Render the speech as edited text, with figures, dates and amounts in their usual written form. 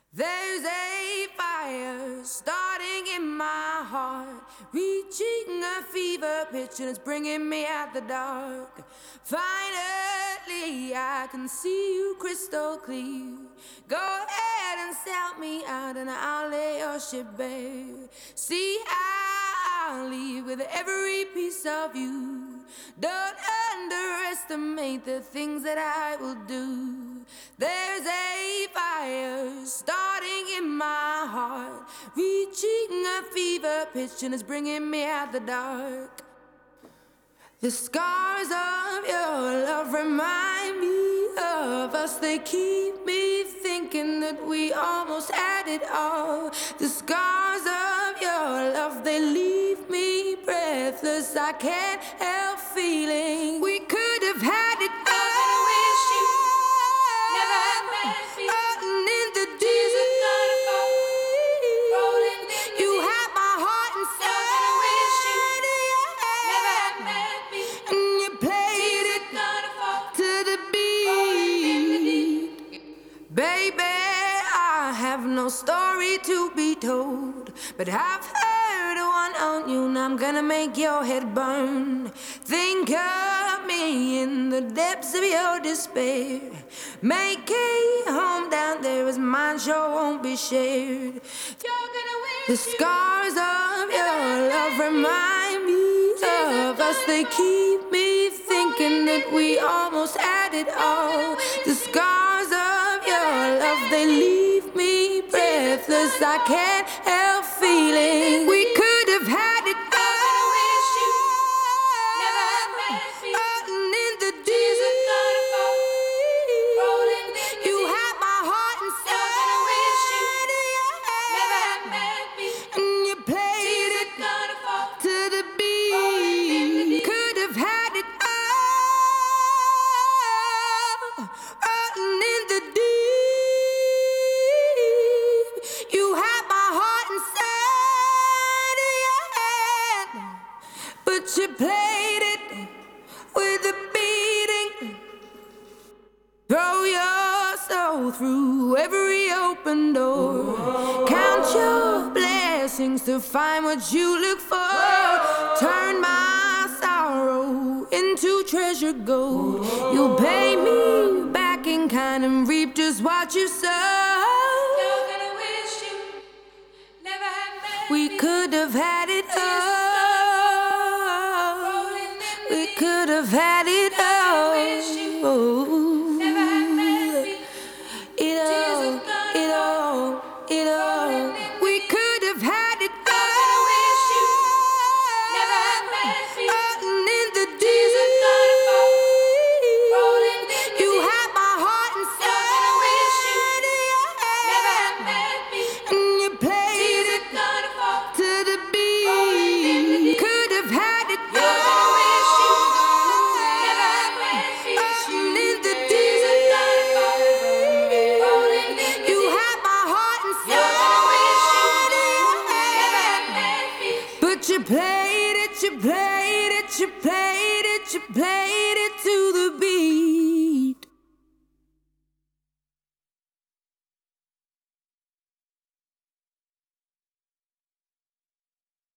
There's a fire starting in my heart, reaching a fever pitch and it's bringing me out the dark. Finally, I can see you crystal clear. Go ahead and sell me out and I'll lay your ship bare. See, I'll leave with every piece of you. Don't underestimate the things that I will do. There's a fire starting in my heart, reaching a fever pitch and it's bringing me out the dark. The scars of your love remind me of us. They keep me thinking that we almost had it all. The scars of your love, they leave me breathless. I can't help feeling we could have had it all. Baby, I have no story to be told, but I've heard one on you and I'm gonna make your head burn. Think of me in the depths of your despair. Make a home down there as mine sure won't be shared. The scars of your love remind me of us. They keep me thinking that we almost had it all. The scars of your love, they leave me breathless. I can't help feeling we could have had it all. In the deep, you had my heart inside, and you played it to the beat. Could have had it all, in the deep. You had my heart inside of your hand, but you played it with a beating. Throw your soul through every open door. Count your blessings to find what you look for. Turn my sorrow into treasure gold. You'll pay me back in kind and reap just what you sow. We could have had it all. We could have had it all. It all. We could have had it all. In the deep, you had my heart inside of your hand, and you played it to the beat. Could have had it all. In the deep, you had my heart inside of your hand, but you played it to the beat.